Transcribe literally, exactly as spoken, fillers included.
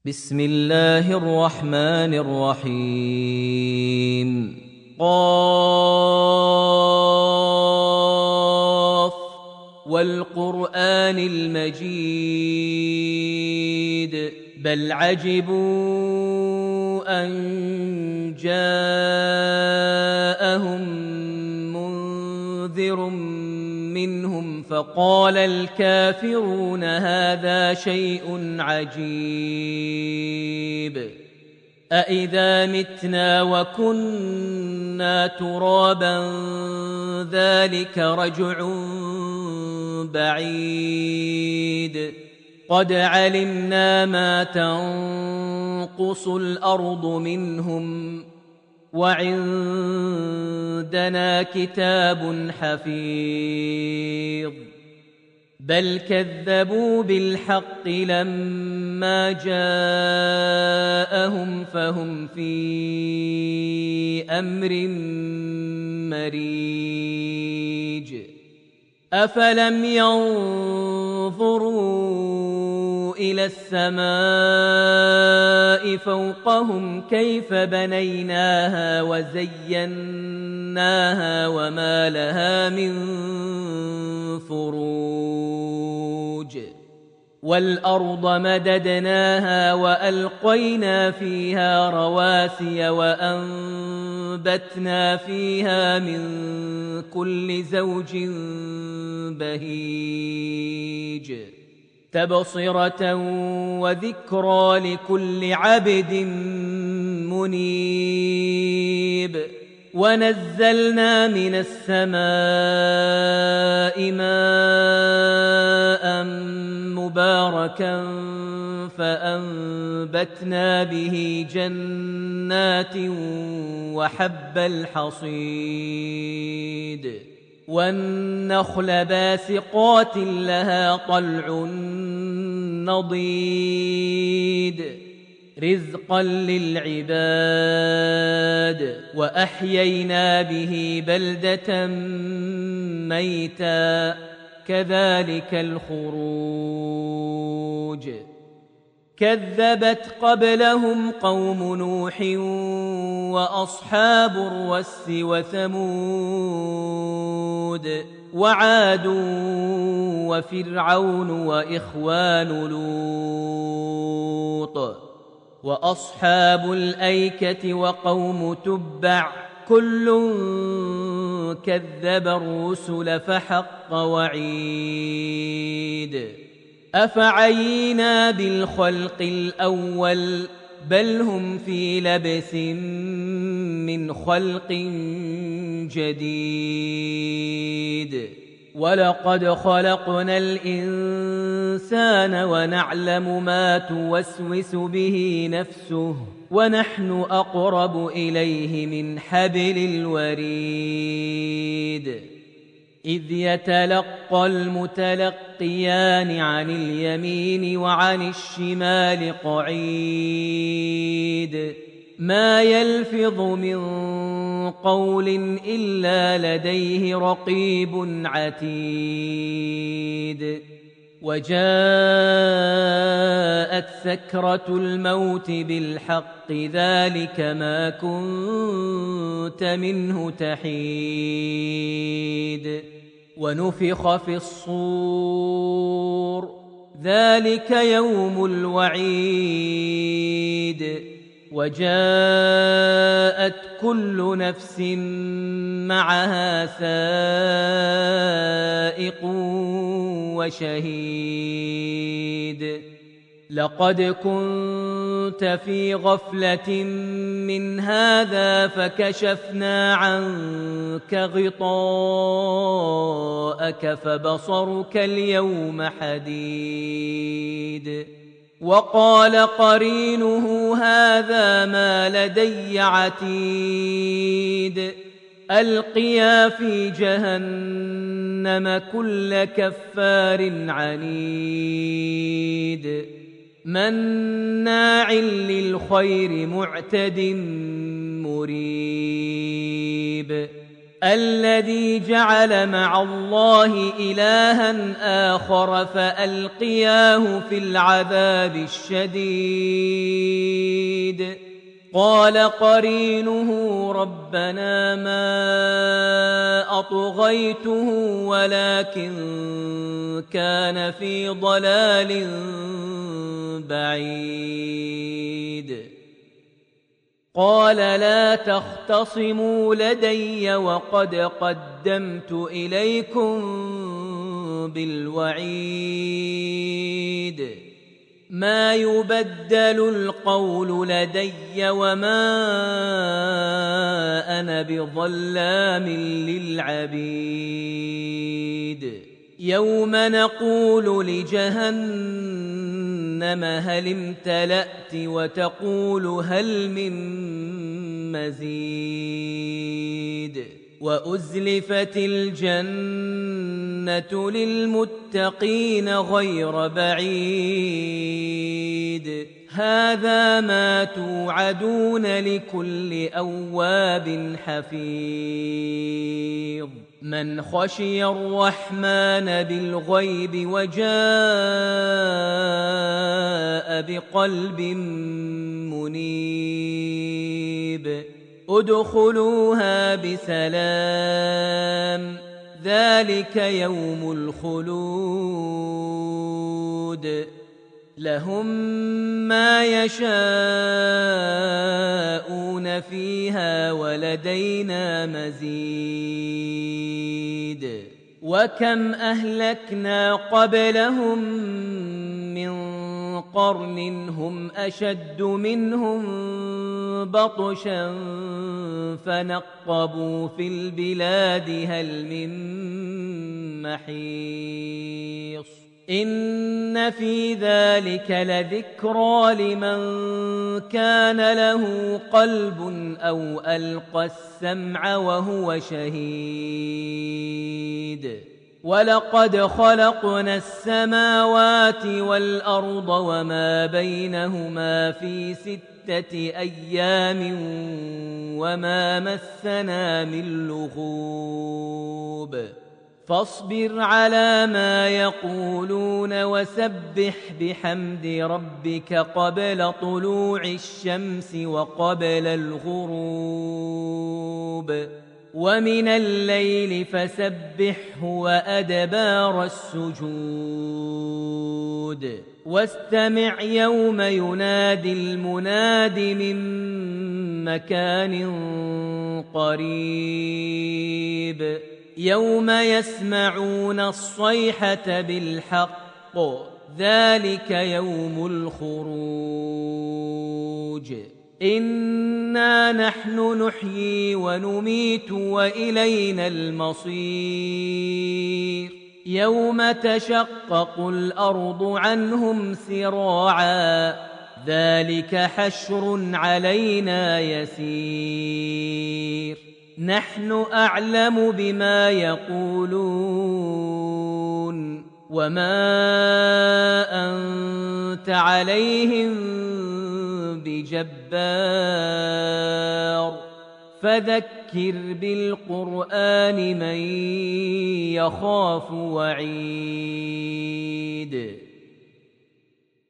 بسم الله الرحمن الرحيم قاف والقرآن المجيد بل عجبوا أن جاءهم منذر منهم فقال الكافرون هذا شيء عجيب أإذا متنا وكنا ترابا ذلك رجع بعيد قد علمنا ما تنقص الأرض منهم وعندنا كتاب حفيظ بل كذبوا بالحق لما جاءهم فهم في أمر مريج أفلم ينظروا إلى السماء فوقهم كيف بنيناها وزيناها وما لها من فروج والأرض مددناها وألقينا فيها رواسي وأنبتنا فيها من كل زوج بهيج تبصرة وذكرى لكل عبد منيب ونزلنا من السماء ماء مباركا فأنبتنا به جنات وحب الحصيد والنخل باسقات لها طلع نضيد رزقا للعباد وأحيينا به بلدة ميتا كذلك الخروج كذبت قبلهم قوم نوح وأصحاب الرس وثمود وعاد وفرعون وإخوان لوط وأصحاب الأيكة وقوم تبع كل كذب الرسل فحق وعيد أفعينا بالخلق الأول بل هم في لبس من خلق جديد ولقد خلقنا الإنسان ونعلم ما توسوس به نفسه ونحن أقرب إليه من حبل الوريد إذ يتلقى المتلقيان عن اليمين وعن الشمال قعيد ما يلفظ من قول إلا لديه رقيب عتيد وجاءت سكرة الموت بالحق ذلك ما كنت منه تحيد ونفخ في الصور ذلك يوم الوعيد وجاءت كل نفس معها سائق وشهيد لقد كنت في غفلة من هذا فكشفنا عنك غطاءك فبصرك اليوم حديد وقال قرينه هذا ما لدي عتيد ألقيا في جهنم كل كفار عنيد مناع للخير معتد مريب الذي جعل مع الله إلها آخر فألقياه في العذاب الشديد قال قرينه ربنا ما أطغيته ولكن كان في ضلال بعيد قال لا تختصموا لدي وقد قدمت إليكم بالوعيد ما يبدل القول لدي وما أنا بظلام للعبيد يوم نقول لجهنم هل امتلأت وتقول هل من مزيد وأزلفت الجنة للمتقين غير بعيد هذا ما توعدون لكل أواب حفيظ من خشي الرحمن بالغيب وجاء بقلب منيب ادخلوها بسلام ذلك يوم الخلود لهم ما يشاءون فيها ولدينا مزيد وكم أهلكنا قبلهم من قرن هم أشد منهم بطشا فنقبوا في البلاد هل من محيص إن في ذلك لذكرى لمن كان له قلب أو ألقى السمع وهو شهيد ولقد خلقنا السماوات والأرض وما بينهما في ستة أيام وما مسنا من لغوب فاصبر على ما يقولون وسبح بحمد ربك قبل طلوع الشمس وقبل الغروب ومن الليل فسبحه وأدبار السجود واستمع يوم ينادي المناد من مكان قريب يوم يسمعون الصيحة بالحق ذلك يوم الخروج إنا نحن نحيي ونميت وإلينا المصير يوم تشقق الأرض عنهم سراعا ذلك حشر علينا يسير نحن أعلم بما يقولون وما أنت عليهم بجبار فذكر بالقرآن من يخاف وعيد